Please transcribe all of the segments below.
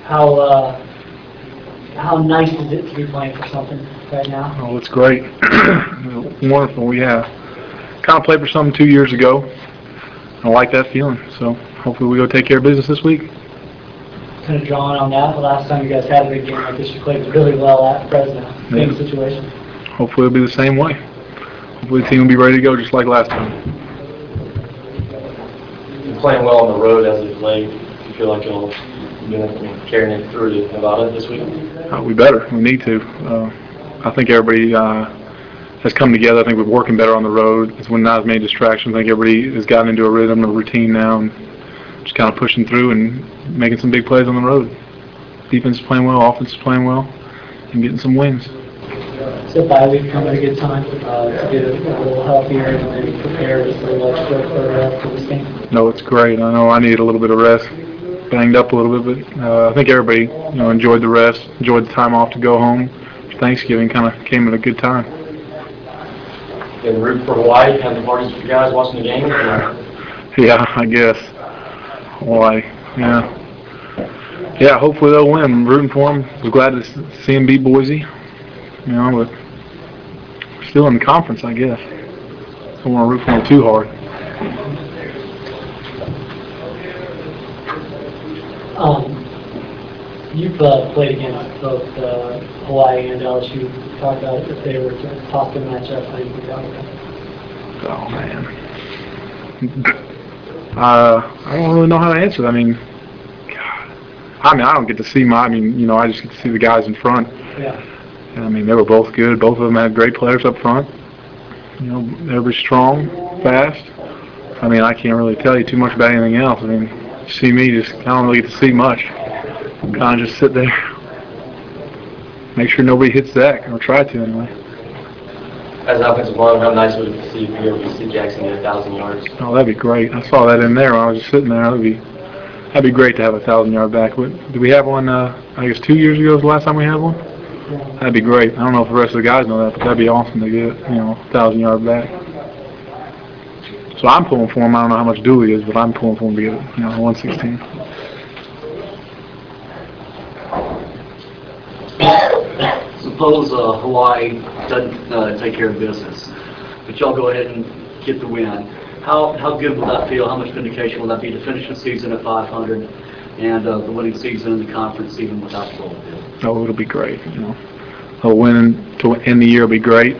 How nice is it to be playing for something right now? Oh, it's great. Wonderful. We kind of played for something 2 years ago. I like that feeling. So hopefully we go take care of business this week. Kind of drawing on that, the last time you guys had a big game like this, you played really well at Fresno. Same situation. Hopefully it'll be the same way. Hopefully the team will be ready to go just like last time. You're playing well on the road as of late. Do you feel like you'll be carrying it through to Nevada this week? We better. We need to. I think everybody has come together. I think we're working better on the road. It's when not as many distractions. I think everybody has gotten into a rhythm, a routine now, and just kind of pushing through and making some big plays on the road. Defense is playing well, offense is playing well, and getting some wins. So bye week come at a good time to get a little healthier and maybe prepare just a little extra for this game? No, it's great. I know I need a little bit of rest. Banged up a little bit, but I think everybody enjoyed the rest, enjoyed the time off to go home. Thanksgiving kind of came at a good time. And root for Hawaii, having parties for you guys watching the game? Yeah, I guess. Hawaii, yeah. Yeah, hopefully they'll win. I'm rooting for them. Was glad to see them beat Boise. But we're still in the conference, I guess. Don't want to root for them too hard. You've played against both Hawaii and LSU. Talk about if they were to possibly match up, how you think that would go? Oh, man. I don't really know how to answer that. I don't get to see I just get to see the guys in front. Yeah. And, they were both good. Both of them had great players up front. Everybody's strong, fast. I can't really tell you too much about anything else. You see me, I don't really get to see much. Kind of just sit there. Make sure nobody hits Zach, or try to anyway. As an offensive lineman, how nice would it be if you ever see Jackson get 1,000 yards? Oh, that'd be great. I saw that in there when I was just sitting there. That'd be great to have a 1,000-yard back. Did we have one, I guess 2 years ago was the last time we had one? That'd be great. I don't know if the rest of the guys know that, but that'd be awesome to get, 1,000-yard back. So I'm pulling for him. I don't know how much Dooley is, but I'm pulling for him to get it, 116. Suppose Hawaii doesn't take care of business, but y'all go ahead and get the win. How good will that feel? How much vindication will that be to finish the season at 500 and the winning season in the conference even without the bowl? Oh, it'll be great. A win to end the year will be great.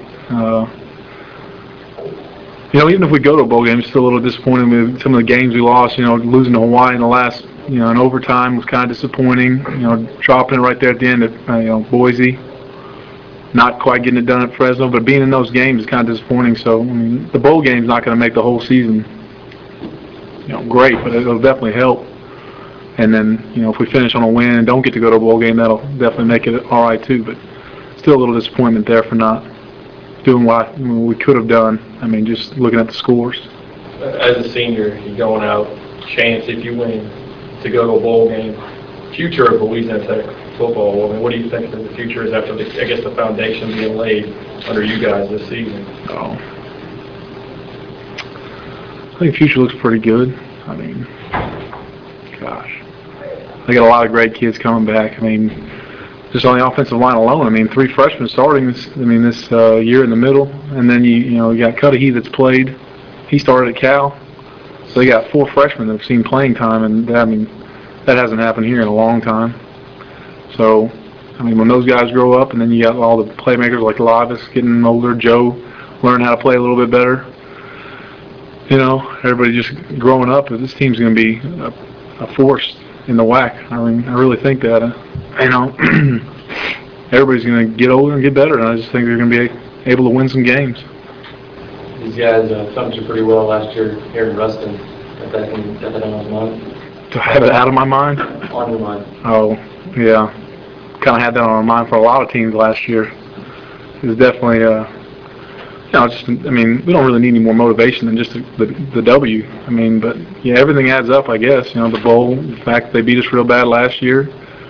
Even if we go to a bowl game, it's still a little disappointing with some of the games we lost. Losing to Hawaii in the last, in overtime was kind of disappointing. Dropping it right there at the end of, Boise. Not quite getting it done at Fresno, but being in those games is kind of disappointing. So, the bowl game's not going to make the whole season, great, but it'll definitely help. And then, if we finish on a win and don't get to go to a bowl game, that'll definitely make it all right too. But still a little disappointment there for not doing what we could have done. Just looking at the scores. As a senior, you're going out, chance if you win to go to a bowl game. Future of Louisiana Tech football. What do you think that the future is after the foundation being laid under you guys this season? Oh, I think the future looks pretty good. Gosh, they got a lot of great kids coming back. Just on the offensive line alone, 3 freshmen starting this year in the middle, and then you got Cudahy that's played. He started at Cal, so they got 4 freshmen that have seen playing time, and that hasn't happened here in a long time. So, when those guys grow up, and then you got all the playmakers like Lavis getting older, Joe learning how to play a little bit better. Everybody just growing up. This team's going to be a force in the WAC. I really think that. Everybody's going to get older and get better, and I just think they're going to be able to win some games. These guys functioned pretty well last year here in Ruston. Got that on his mind? Do I have it out of my mind? On your mind. Oh, yeah. Kind of had that on our mind for a lot of teams last year. It was definitely, we don't really need any more motivation than just the W. But yeah, everything adds up, I guess. The bowl, the fact that they beat us real bad last year.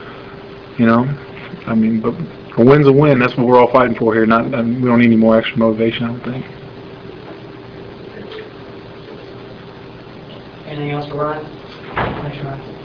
But a win's a win. That's what we're all fighting for here. We don't need any more extra motivation, I don't think. Anything else for Ryan? Thanks, Ryan.